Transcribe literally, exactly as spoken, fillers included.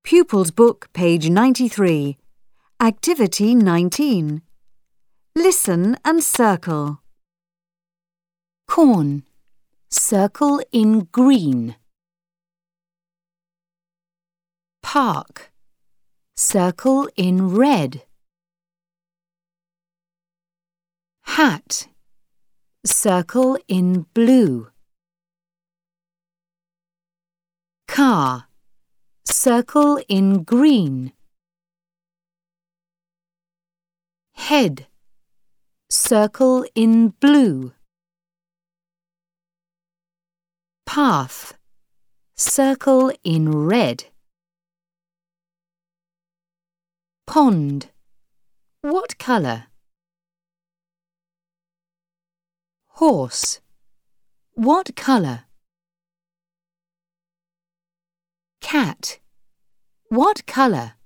Pupils Book, page ninety-three. Activity nineteen. Listen and circle. Corn. Circle in green. Park. Circle in red. Hat. Circle in blue. Car. Circle in green. Head. Circle in blue. Path. Circle in red. Pond. What colour? Horse. What colour? Cat. What colour?